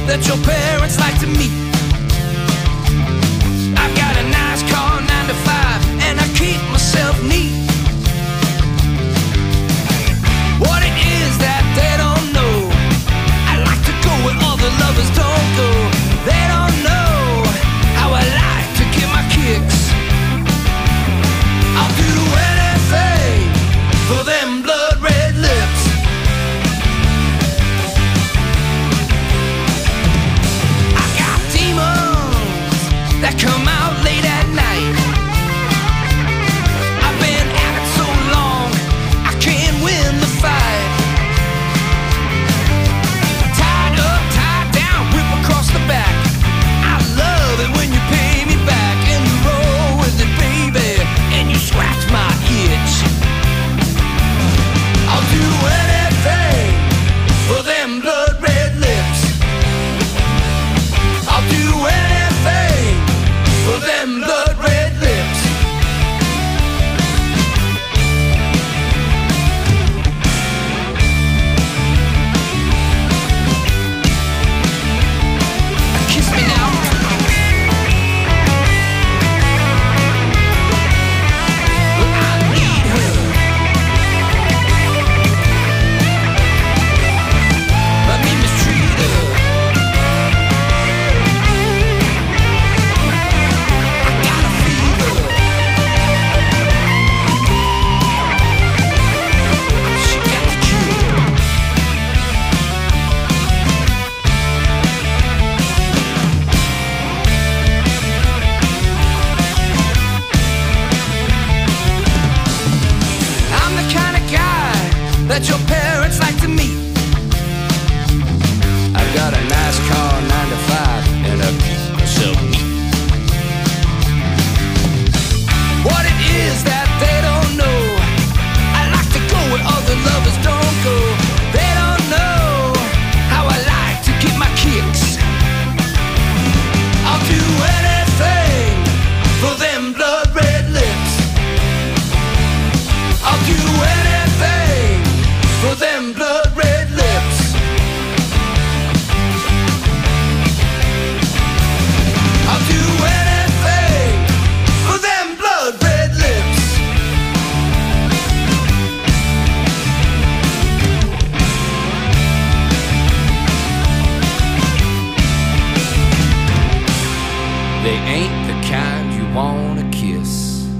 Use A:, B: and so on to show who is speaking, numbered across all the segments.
A: that your parents like to meet. I've got a nice car, 9 to 5, and I keep myself neat. What it is that they don't know, I like to go where other lovers don't go. They don't know how I like to get my kicks. I'll do anything for them blood red lips. I got demons that come out late at night. I've been at it so long, I can't win the fight. Tied up, tied down, whip across the back. I love it when you pay me back and you roll with it, baby, and you scratch my itch. I'll do anything for them blood red lips. I'll do anything for them blood red lips. Kiss me now. I need her. Let me mistreat her. I got a fever. She got the cure. I'm the kind of guy that your parents like to meet. I've got a nice car, 9 to 5, and I keep myself neat. What it is that they don't know, I like to go where other lovers don't go. They don't know how I like to get my kicks. I'll do anything for them blood red lips. I'll do anything for them blood red lips. I'll do anything for them blood red lips. They ain't the kind you wanna kiss.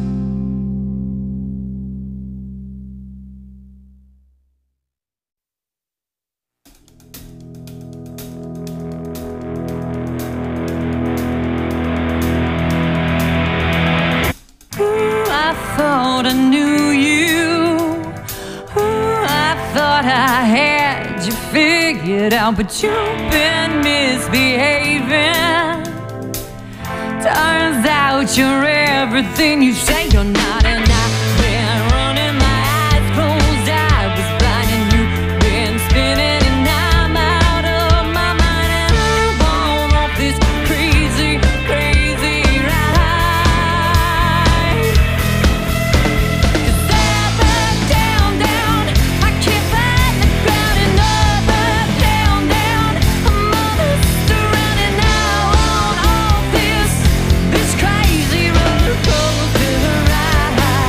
B: Ooh, I thought I knew you. Ooh, I thought I had you figured out, but you've been misbehaving. Turns out you're everything you say you're not, and I've been running my eyes closed. I was blind and you've been spinning, and I'm out of my mind, and I'm on off this crazy, crazy ride. 'Cause up, down, down, I can't find the ground, and up, down, down, I'm all surrounded now on off this crazy roller coaster ride.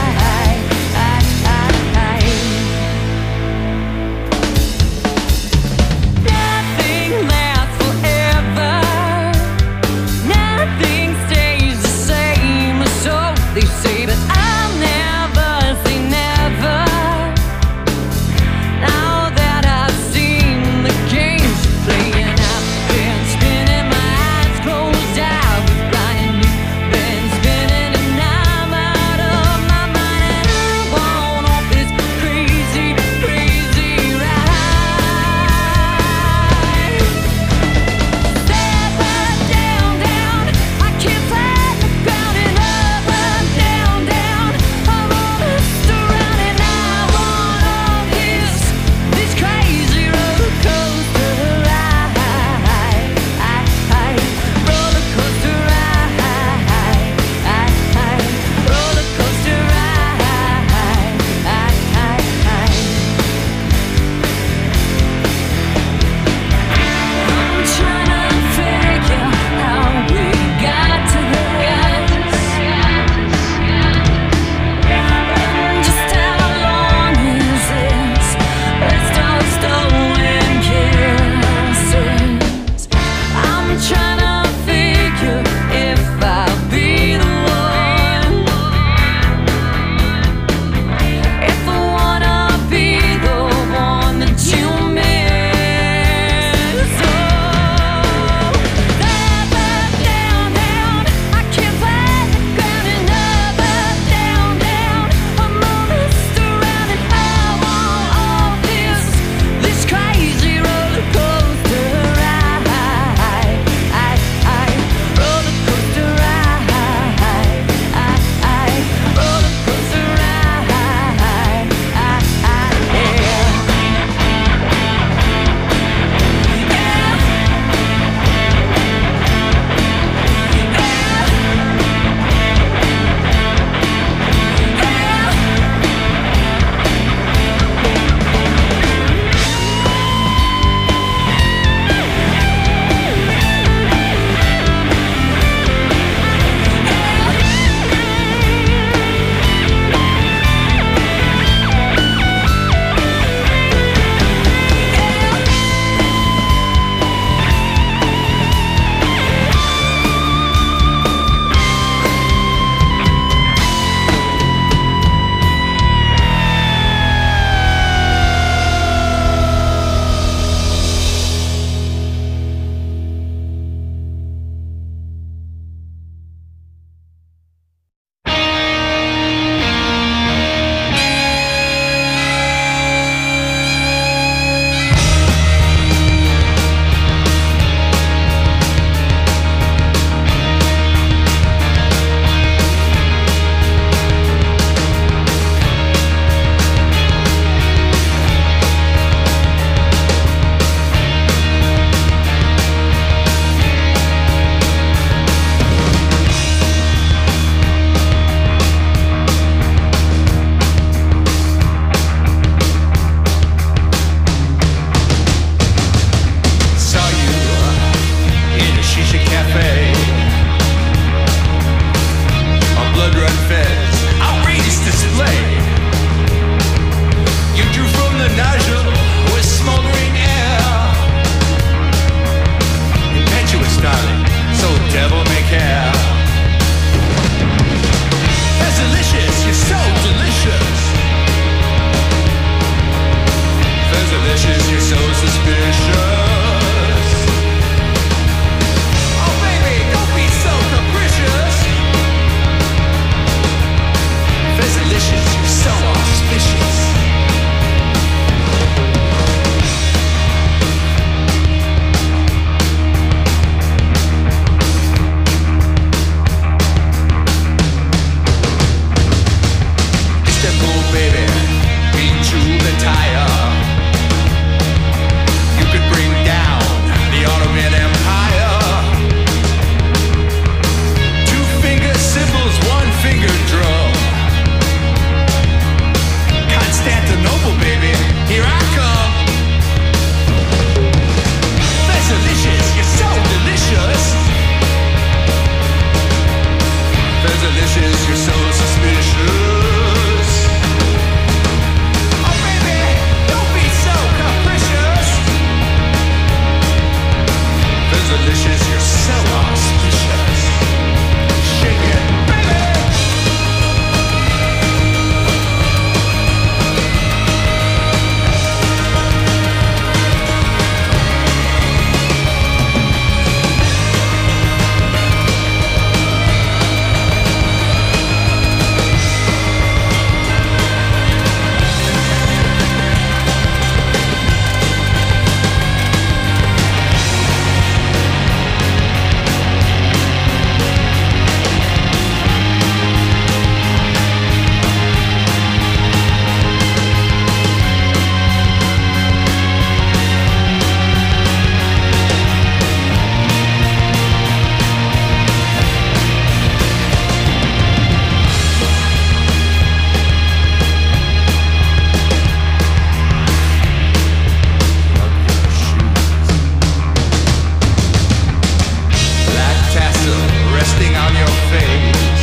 A: face.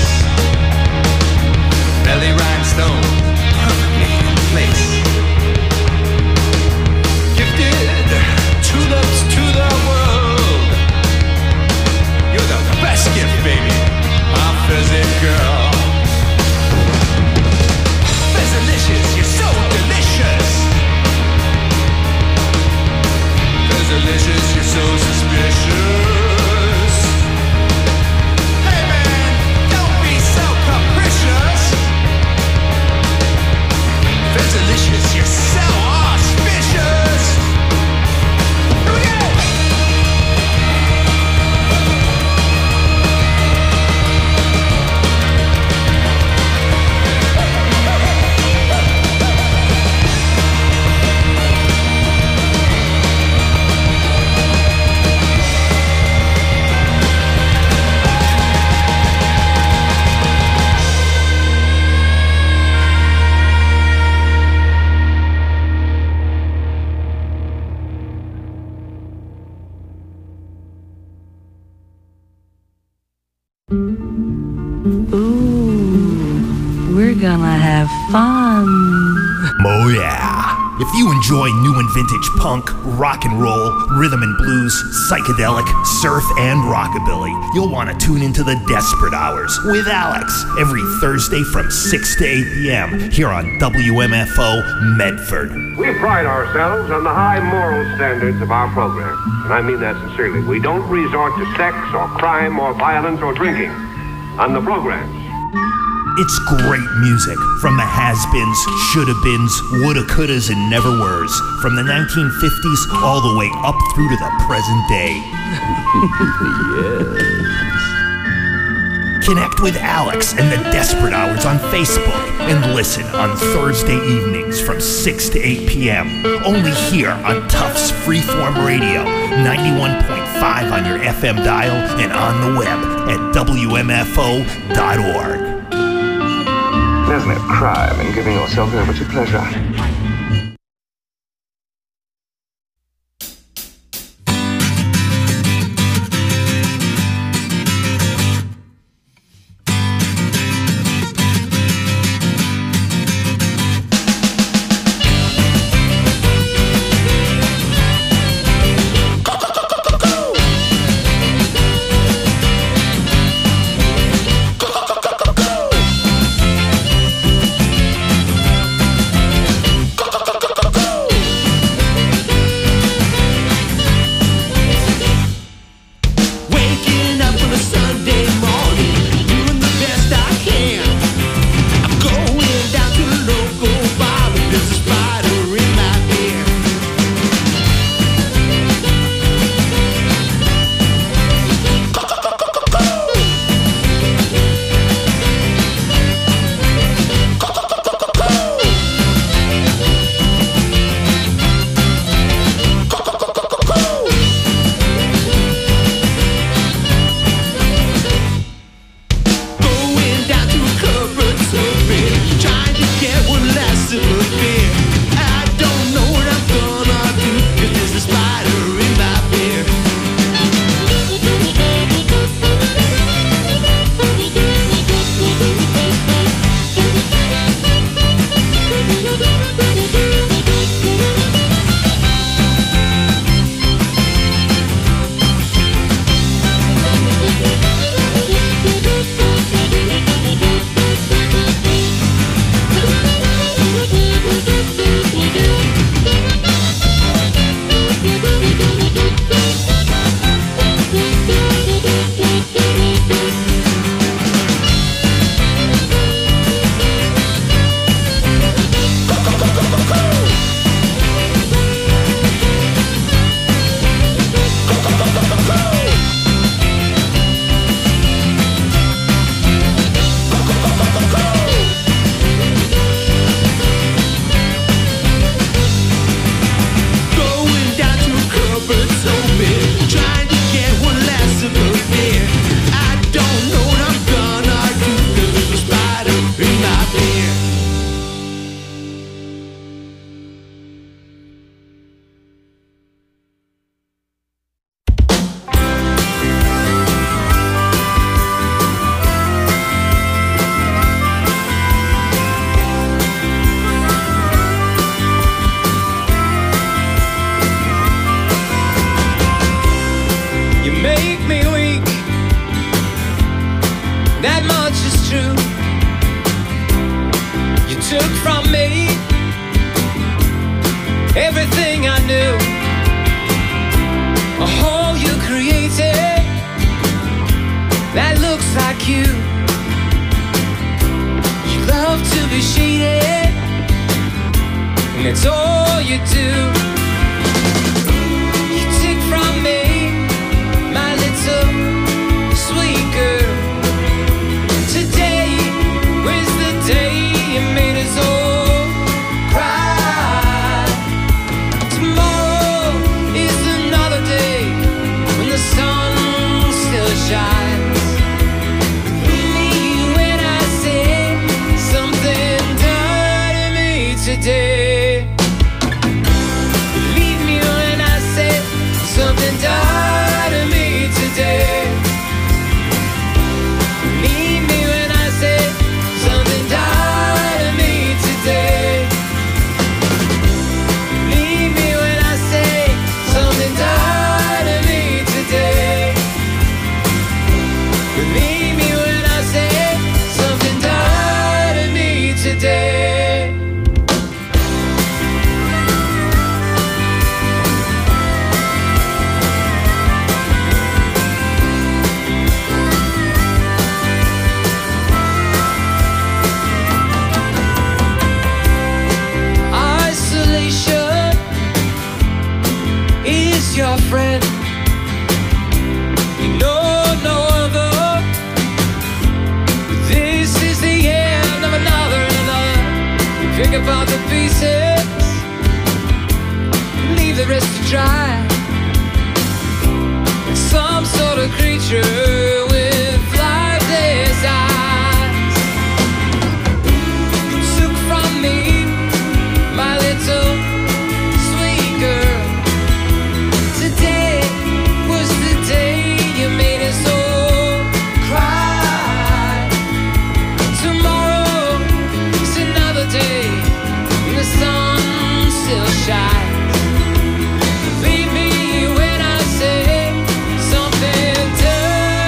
A: Belly rhinestone, perfectly in place. Gifted tulips to the world. You're the best gift, baby, my fizzy girl. Fizzalicious, you're so delicious. Fizzalicious, you're so suspicious. Hey man, don't be so capricious. Fizzalicious, you're so auspicious. Here we go.
B: We're gonna have fun.
C: Oh yeah. If you enjoy new and vintage punk, rock and roll, rhythm and blues, psychedelic, surf, and rockabilly, you'll want to tune into the Desperate Hours with Alex every Thursday from 6 to 8 p.m. here on WMFO Medford.
D: We pride ourselves on the high moral standards of our program, and I mean that sincerely. We don't resort to sex or crime or violence or drinking on the programs.
C: It's great music from the has-beens, shoulda-beens, woulda-couldas, and never-weres, from the 1950s all the way up through to the present day. Yes. Connect with Alex and the Desperate Hours on Facebook and listen on Thursday evenings from 6 to 8 p.m. only here on Tufts Freeform Radio, 91.5 on your FM dial and on the web at WMFO.org.
E: There's no crime in giving yourself over to pleasure.
A: make me weak. That much is true. You took from me everything I knew. A hole you created that looks like you. You love to be shaded, and that's all you do. You take from me my little sweet girl. Today was the day you made us all cry. Tomorrow is another day when the sun still shines. Believe me when I say something done to me today. Believe me when I say something done to me today. Believe me when I say something done to me today. Believe me when I say something done to me today. Believe me when I say something done to me today. Isolation is your friend. You know no other. This is the end of another and another. Pick apart the pieces, leave the rest to dry. Some sort of creature with lifeless eyes. You took from me my little sweet girl. Today was the day you made us all cry. Tomorrow is another day when the sun still shines. Believe me when I say something done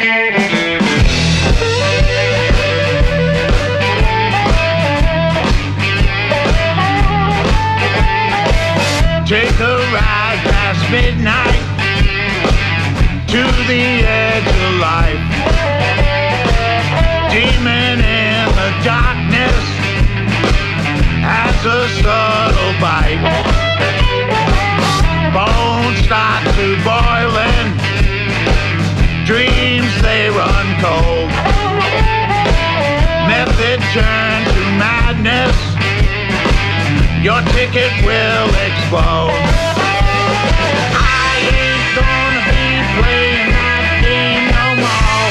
F: Take a ride past midnight to the edge of life. Demon in the darkness has a subtle bite. Bones start to boiling, dreams they run cold. Method turn to madness, your ticket will explode. I ain't gonna be playing that game no more.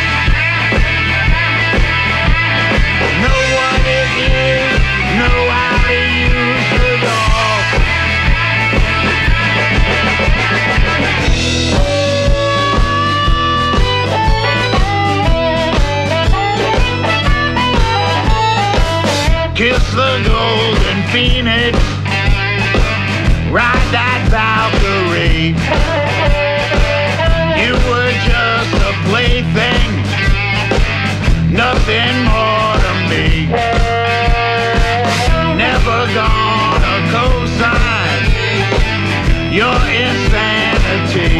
F: Know what it is, know how to use the door. Kiss the golden phoenix, ride that Valkyrie. You were just a plaything, nothing more to me. Never gonna co-sign your insanity.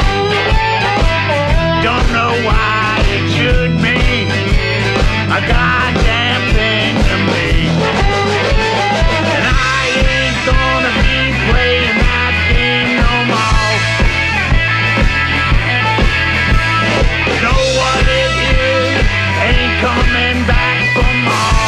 F: Don't know why it should mean a goddamn thing to me. And I ain't gonna be playing that game no more. Know what it is, ain't coming back for more.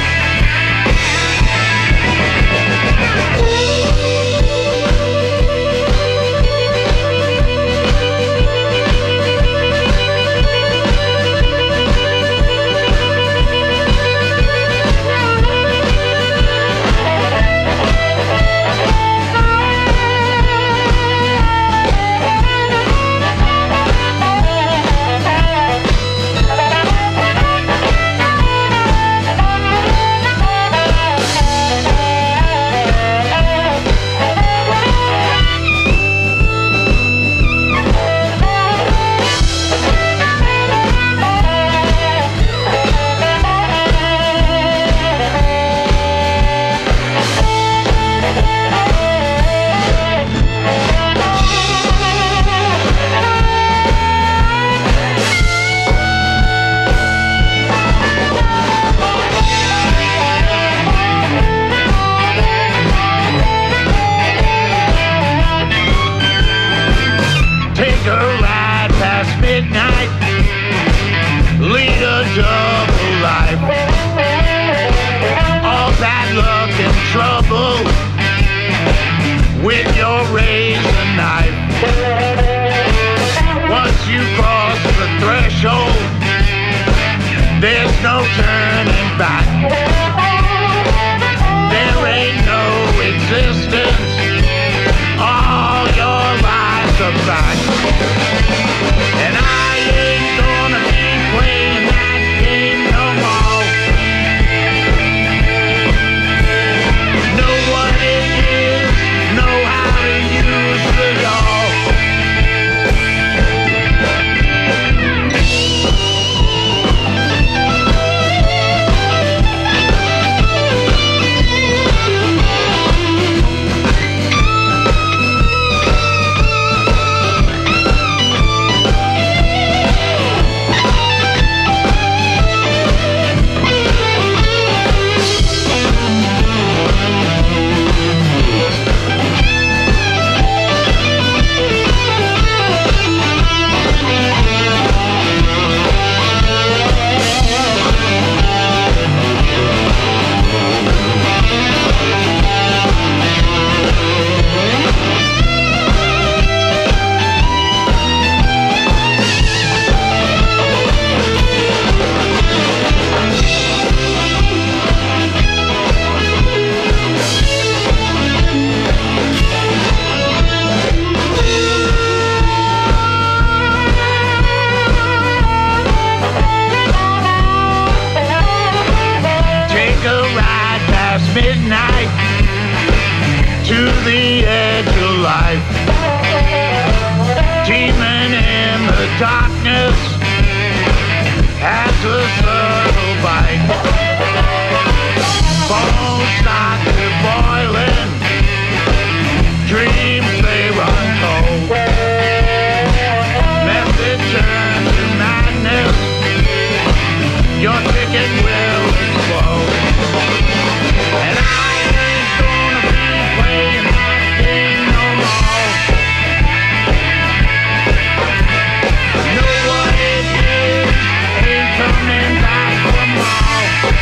F: Take a ride past midnight, lead a double life. All bad luck and trouble with your razor knife. Once you cross the threshold, there's no turning back. There ain't no existence, all your lies are back. And I ain't gonna be playing that game no more. Know what it is, know how to use the door. Midnight to the edge of life. Demon in the darkness has a subtle bite. Bones start to boiling, dreams they run cold. Message turns to madness, your ticket will explode. And I ain't gonna be playing that game no more. Know what it is, ain't coming back for more.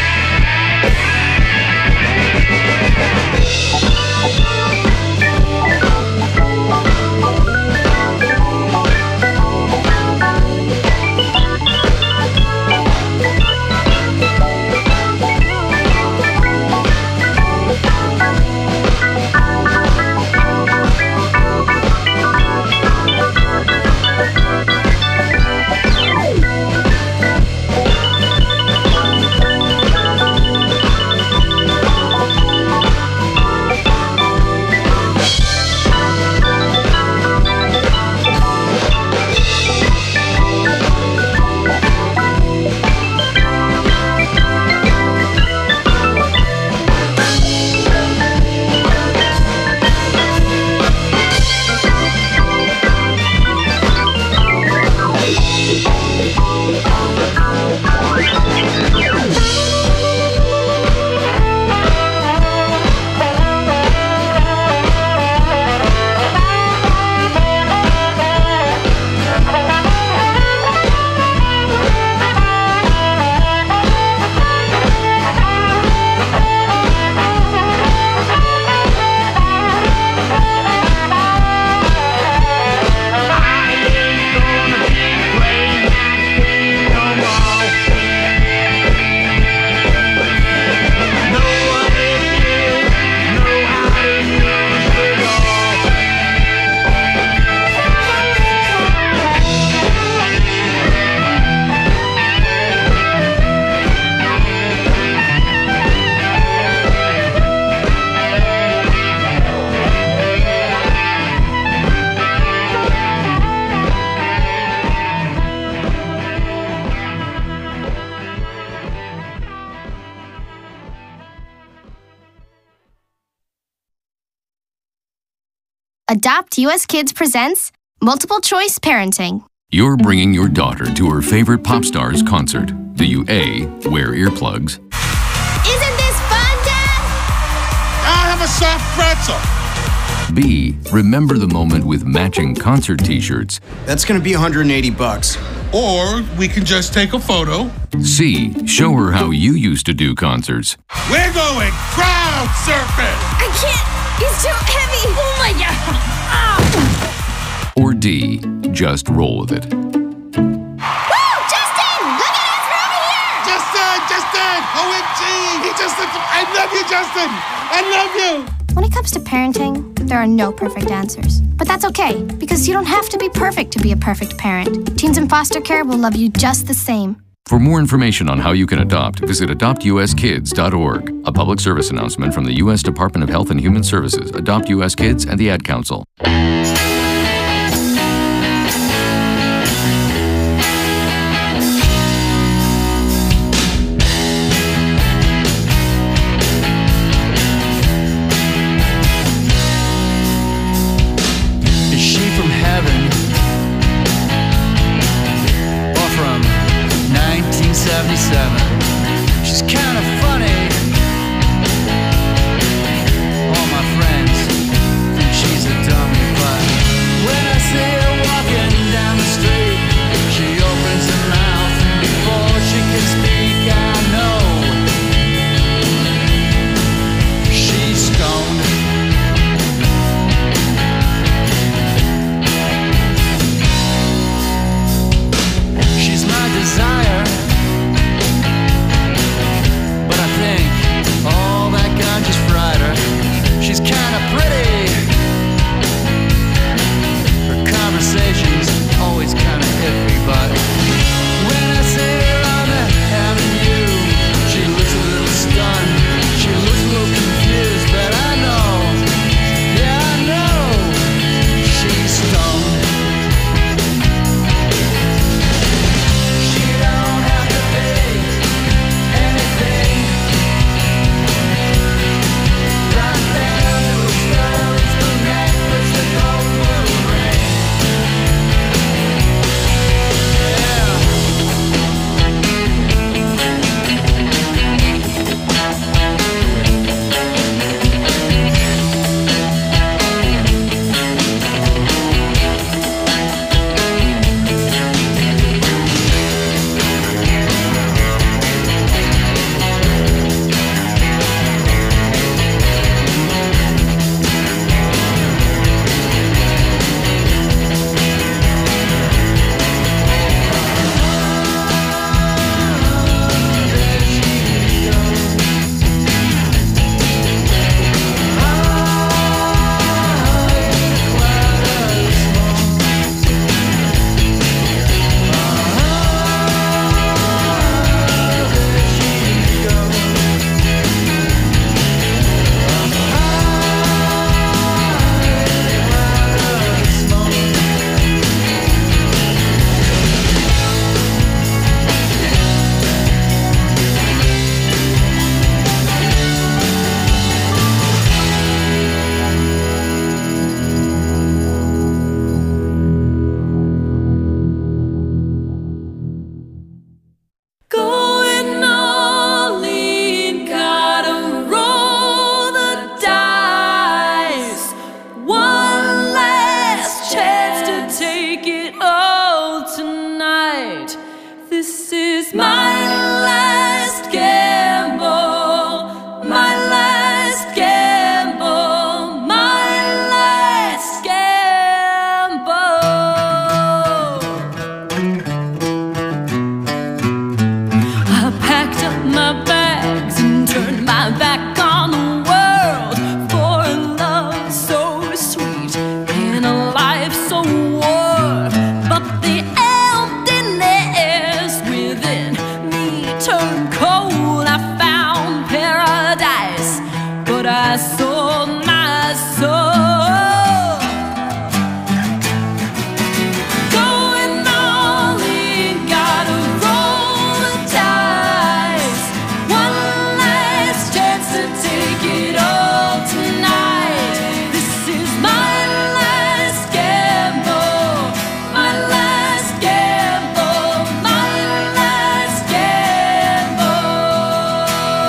G: Adopt US Kids presents Multiple Choice Parenting.
H: You're bringing your daughter to her favorite pop star's concert. Do you A, wear earplugs?
G: Isn't this fun, Dad?
I: I'll have a soft pretzel.
H: B, remember the moment with matching concert t-shirts?
J: That's gonna be $180.
I: Or we can just take a photo.
H: C, show her how you used to do concerts.
I: We're going crowd surfing.
G: I can't. It's too heavy. Oh my God. Ah.
H: Or D, just roll with it.
G: Woo! Justin! Look at us, we're over here!
I: Justin! OMG! He just said, I love you, Justin! I love you!
G: When it comes to parenting, there are no perfect answers. But that's okay, because you don't have to be perfect to be a perfect parent. Teens in foster care will love you just the same.
H: For more information on how you can adopt, visit adoptuskids.org. A public service announcement from the U.S. Department of Health and Human Services, Adopt U.S. Kids, and the Ad Council.
K: Is she from heaven? Or from 1977? She's kind of funny. All my friends think she's a dummy, but
B: my soul, my soul. Going all in, gotta roll the dice. One last chance to take it all tonight. This is my last gamble, my last gamble, my last gamble.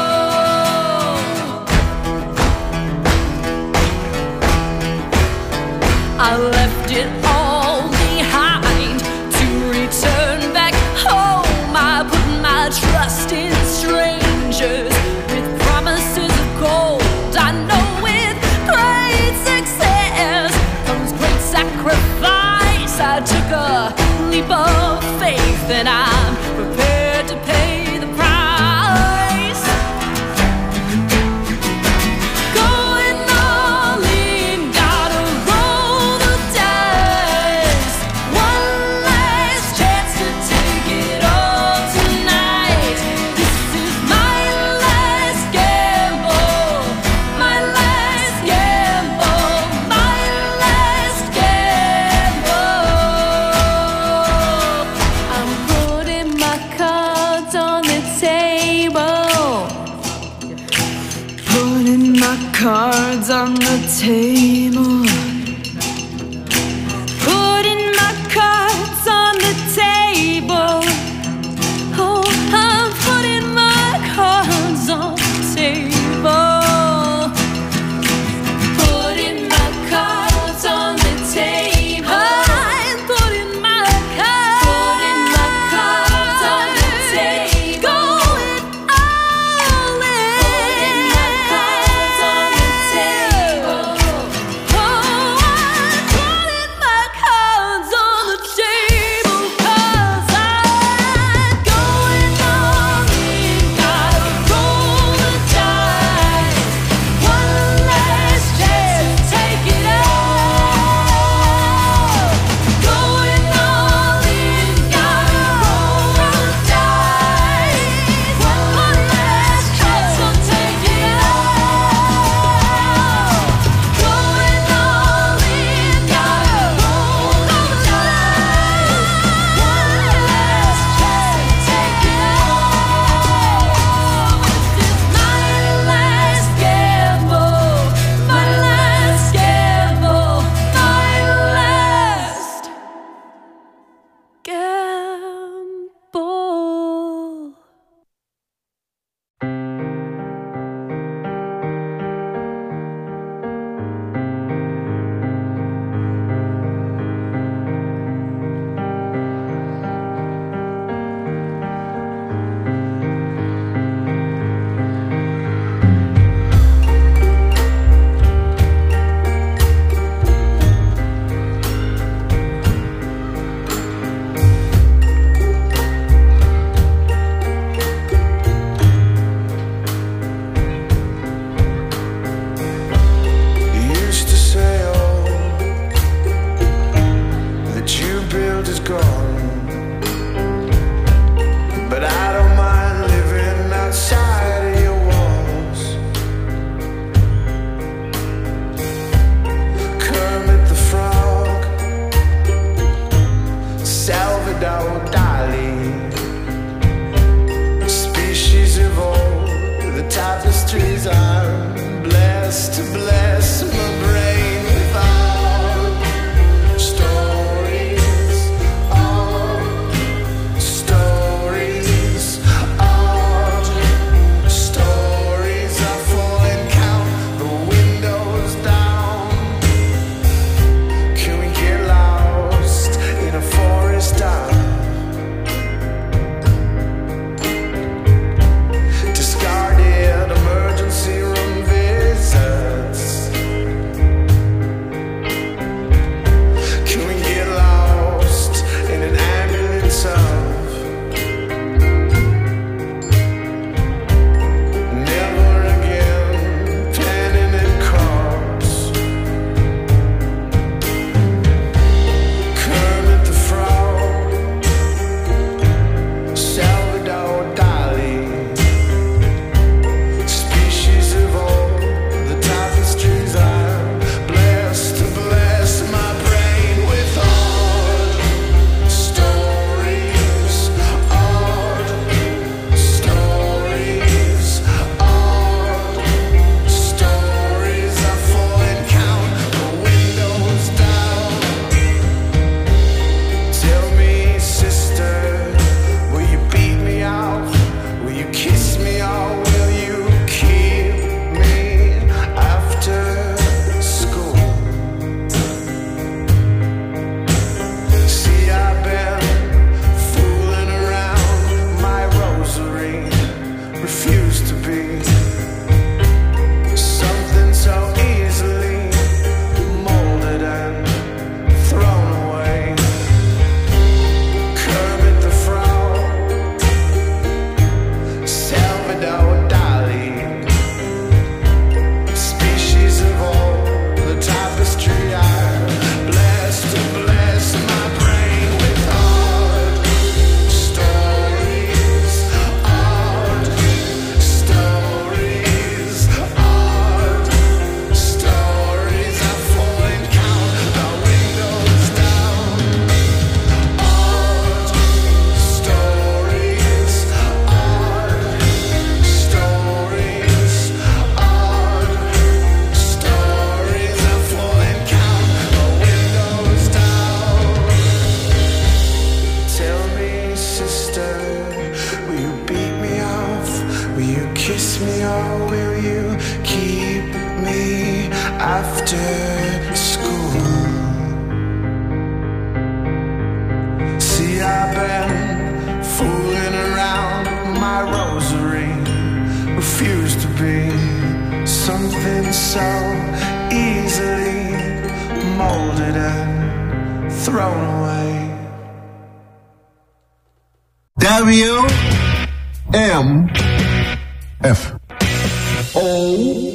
B: I left it all behind to return back home. I put my trust in strangers with promises of gold. I know with great success comes great sacrifice. I took a leap of faith and I'm prepared to pay the price. Going all in, gotta roll the dice. One last chance to take it all tonight. This is my last gamble, my last gamble, my last gamble. I'm putting my cards on the table. Putting my cards on the table. Putting my cards on the table. Oh, I'm putting my cards on the table. Putting my cards on the table. I'm putting my cards on the table. Going all in. Putting my cards on the table. Oh, I'm putting my cards on the table 'cause I'm going all in. Gotta roll the dice. One last chance to take it all. Going all in. Gotta roll the dice. One last chance to take it all. Going all in. Gotta roll the dice. One last chance to take it all. This is my last gamble, my last gamble, my last gamble.
J: You used to say, oh, that you built is gone. But I don't mind living outside of your walls. Kermit the Frog, Salvador Dali, species evolved, the tapestries I'm blessed to bless my brain with all stories, all stories, all stories. I fall and count the windows down. Can we get lost in a forest town? Discarded emergency room visits. after school. See, I've been fooling around with my rosary, refused to be something so easily molded and thrown away.
L: WMFO.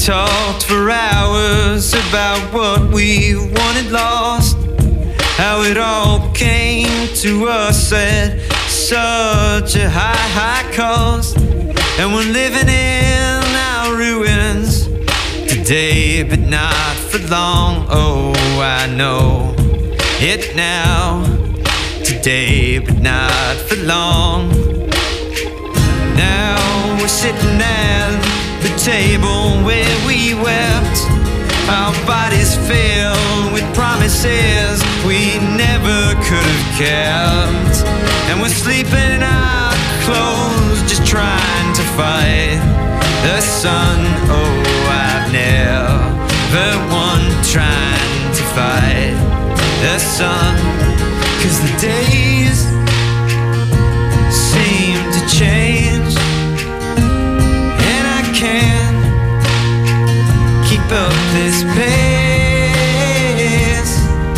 L: talked for hours about what we wanted lost, how it all came to us at such a high cost. And we're living in our ruins today, but not for long. Oh, I know it now. Today, but not for long. Now we're sitting at the table where we wept, our bodies filled with promises we never could have kept. And we're sleeping in our clothes, just trying to fight the sun. Oh, I've never won trying to fight the sun, 'cause the days seem to change, and I can't keep up this pace.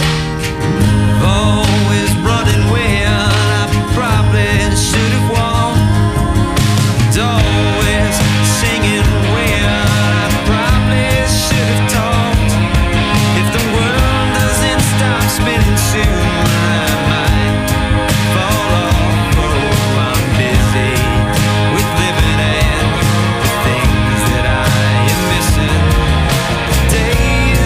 L: Always running when I probably should have walked, always singing when I probably should have talked. If the world doesn't stop spinning soon, I might fall off. Oh, I'm busy with living and the things that I am missing. Days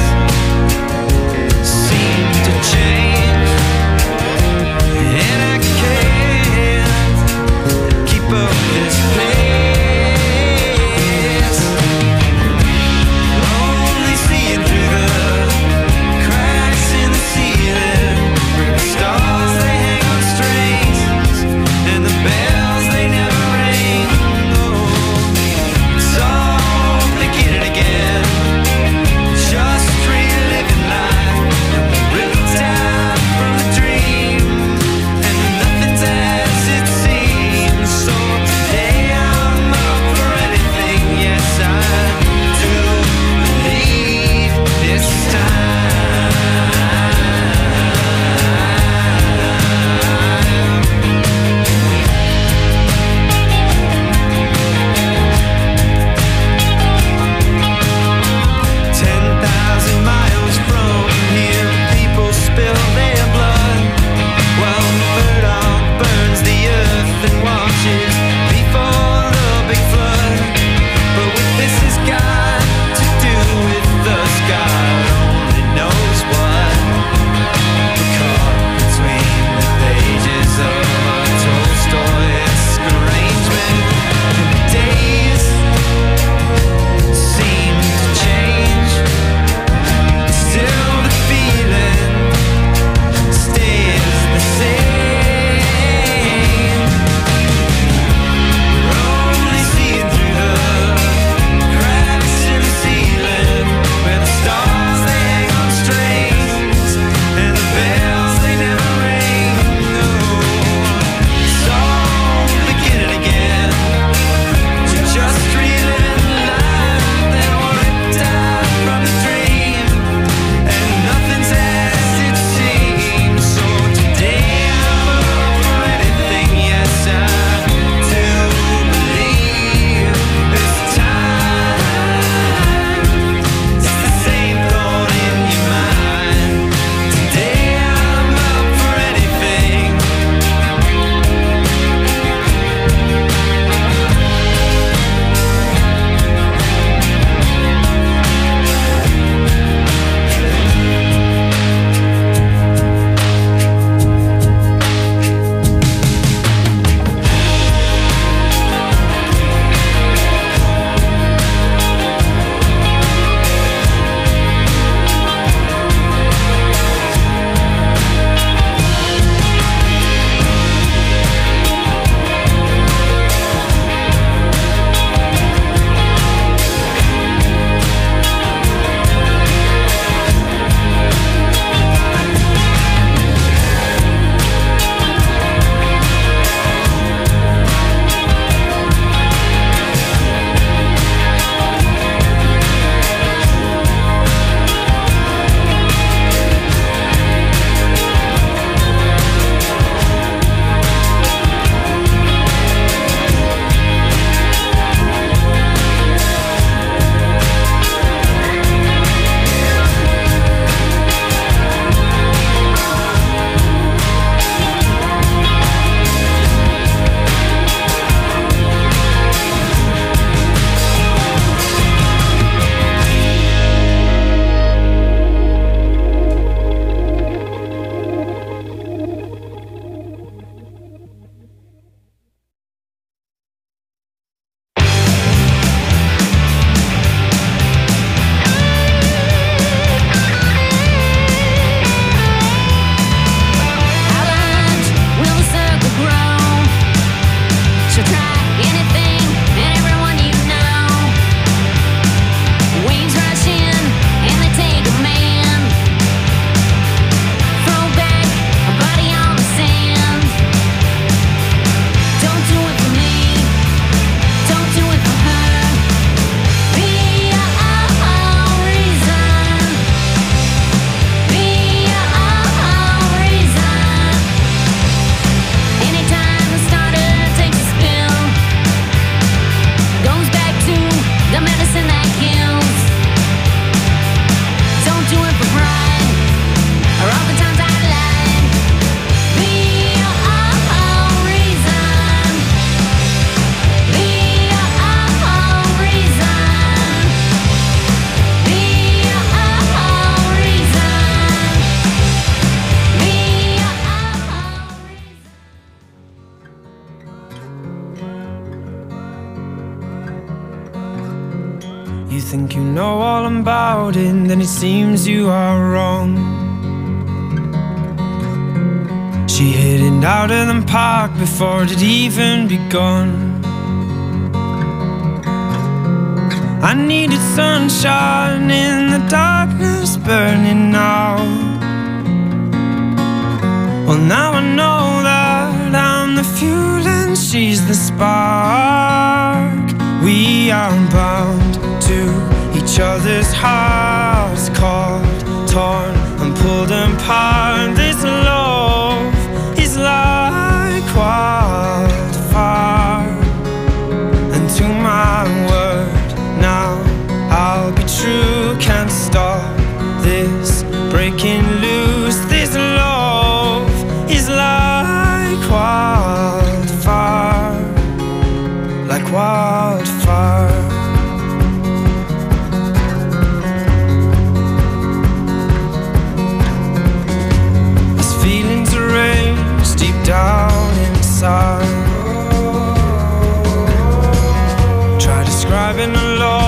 M: You think you know all about it, then it seems you are wrong. She hid it out in the park before it had even begun. I needed sunshine in the darkness burning out. Well, now I know that I'm the fuel and she's the spark. We are bound to each other's hearts, caught, torn and pulled apart. This love is like wildfire, and to my word now I'll be true. Can't stop this breaking loose. This love is like wildfire, like wildfire. As feelings rage deep down inside, try describing a love